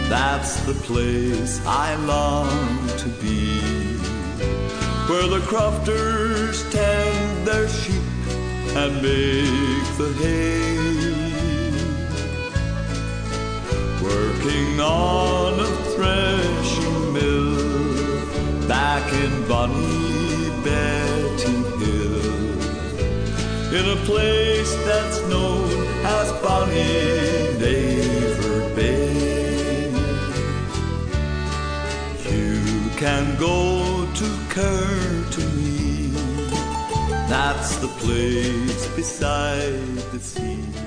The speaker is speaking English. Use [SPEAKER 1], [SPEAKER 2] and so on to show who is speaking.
[SPEAKER 1] That's the place I long to be, where the crofters tend their sheep and make the hay, working on a threshing mill back in bonny Betty Hill, in a place that's known as Bonny Naver Bay. You can go to Courtenay, that's the place beside the sea.